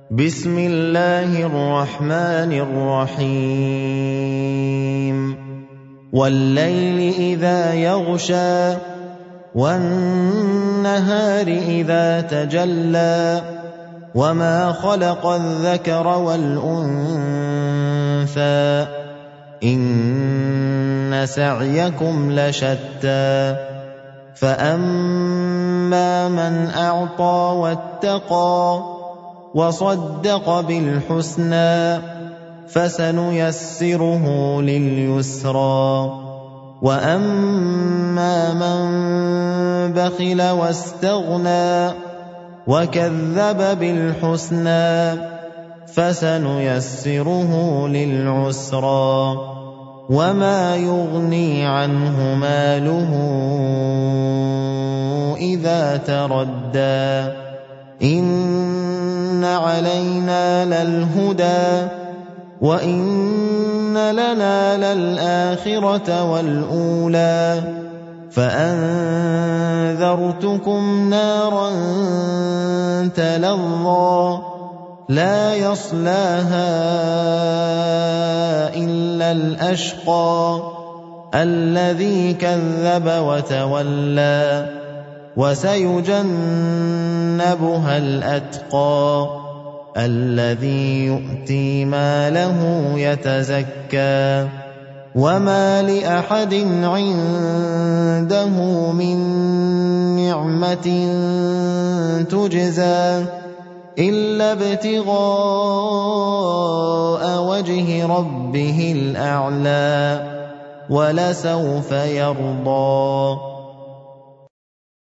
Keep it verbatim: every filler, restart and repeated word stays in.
بسم الله الرحمن الرحيم والليل إذا يغشى والنهار إذا تجلى وما خلق الذكر والأنثى إن سعيكم لشتى فأما من أعطى واتقى وصدق بالحسنى فسنيسره لليسرى وأما من بخل واستغنى وكذب بالحسنى فسنيسره للعسرى وما يغني عنه ماله إذا تردى إن علينا للهدى وإن لنا للآخرة والأولى فأنذرتكم نارا تلظى لا يصلاها إلا الأشقى الذي كذب وتولى وسيجنبها الأتقى الذي يؤتي ماله يتزكى وما لأحد عنده من نعمة تجزى إلا ابتغاء وجه ربه الأعلى ولسوف يرضى